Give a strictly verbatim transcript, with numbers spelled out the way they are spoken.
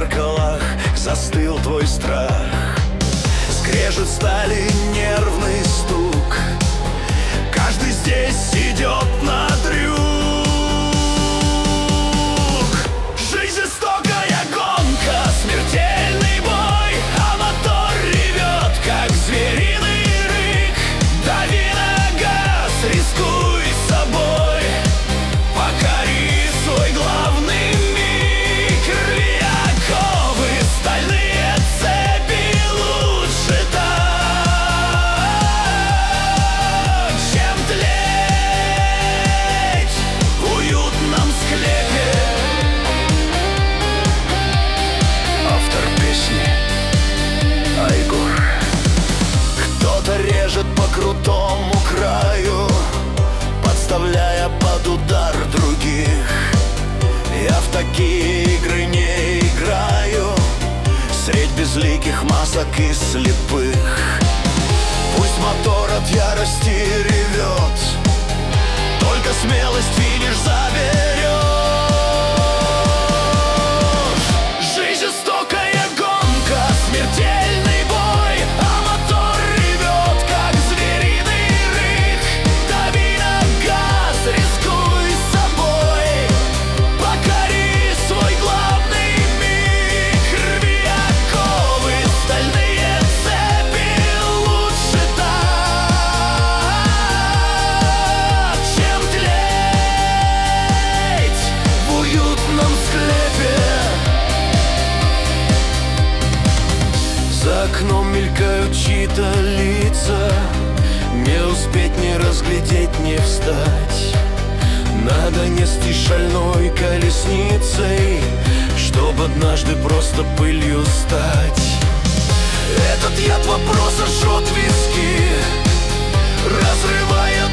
зеркалах застыл твой страх. Скрежет стали, нервный стук. Каждый здесь идет на трюк. Жизнь жестокая гонка, смертельный бой, а мотор ревет, как звериный рык. Дави на газ, рискуй собой, покори свой главный миг. Рви оковы, стальные цепи, лучше так, чем тлеть в уютном склепе. Автор песни Айгор. Кто-то режет по крутому краю, подставляя под удар других. Я в такие игры не играю, средь безликих масок и слепых. Пусть мотор от ярости ревет, только смелость финиш заберет. Жизнь жестокая гонка, смертельный бой, а мотор ревет, как звериный рык. Дави на газ, рискуй собой, покори свой главный миг. Рви оковы, стальные цепи, лучше так, чем тлеть в уютном склепе. За окном мелькают чьи-то лица, не успеть, не разглядеть, не встать. Надо нести шальной колесницей, чтоб однажды просто пылью стать. Этот яд вопроса жжет виски, разрывая